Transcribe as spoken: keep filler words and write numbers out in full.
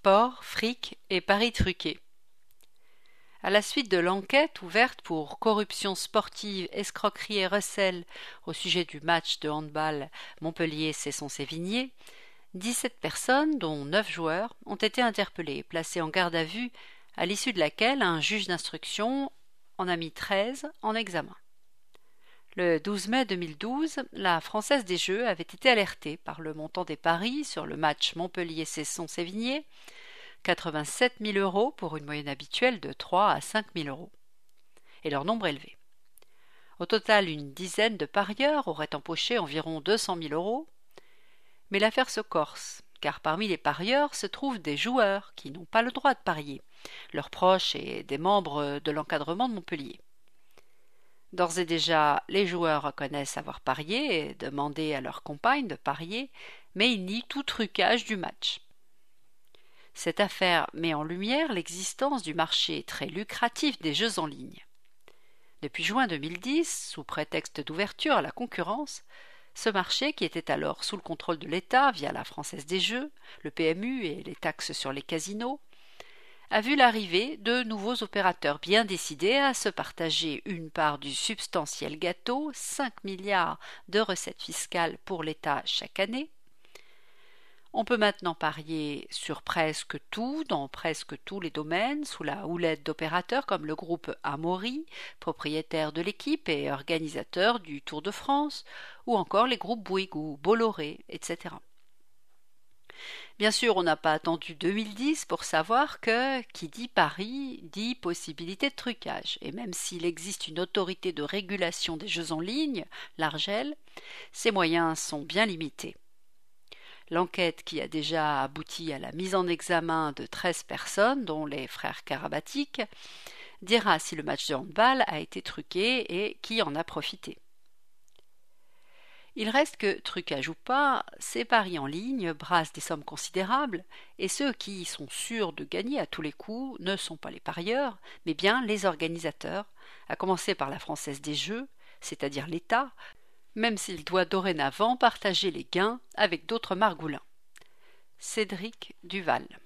Sport, fric et paris truqués. À la suite de l'enquête ouverte pour corruption sportive, escroquerie et recel au sujet du match de handball Montpellier-Cesson-Sévigné, dix-sept personnes, dont neuf joueurs, ont été interpellées et placées en garde à vue, à l'issue de laquelle un juge d'instruction en a mis treize en examen. Le douze mai deux mille douze, la Française des Jeux avait été alertée par le montant des paris sur le match Montpellier-Cesson-Sévigné, quatre-vingt-sept mille euros pour une moyenne habituelle de trois à cinq mille euros, et leur nombre élevé. Au total, une dizaine de parieurs auraient empoché environ deux cent mille euros, mais l'affaire se corse, car parmi les parieurs se trouvent des joueurs qui n'ont pas le droit de parier, leurs proches et des membres de l'encadrement de Montpellier. D'ores et déjà, les joueurs reconnaissent avoir parié et demandé à leur compagne de parier, mais ils nient tout trucage du match. Cette affaire met en lumière l'existence du marché très lucratif des jeux en ligne. Depuis juin deux mille dix, sous prétexte d'ouverture à la concurrence, ce marché, qui était alors sous le contrôle de l'État via la Française des Jeux, le P M U et les taxes sur les casinos, a vu l'arrivée de nouveaux opérateurs bien décidés à se partager une part du substantiel gâteau, cinq milliards de recettes fiscales pour l'État chaque année. On peut maintenant parier sur presque tout, dans presque tous les domaines, sous la houlette d'opérateurs comme le groupe Amaury, propriétaire de l'équipe et organisateur du Tour de France, ou encore les groupes Bouygues, Bolloré, et cetera. Bien sûr, on n'a pas attendu deux mille dix pour savoir que, qui dit pari, dit possibilité de trucage. Et même s'il existe une autorité de régulation des jeux en ligne, l'Argel, ses moyens sont bien limités. L'enquête, qui a déjà abouti à la mise en examen de treize personnes, dont les frères Karabatic, dira si le match de handball a été truqué et qui en a profité. Il reste que, trucage ou pas, ces paris en ligne brassent des sommes considérables, et ceux qui sont sûrs de gagner à tous les coups ne sont pas les parieurs, mais bien les organisateurs, à commencer par la Française des Jeux, c'est-à-dire l'État, même s'il doit dorénavant partager les gains avec d'autres margoulins. Cédric Duval.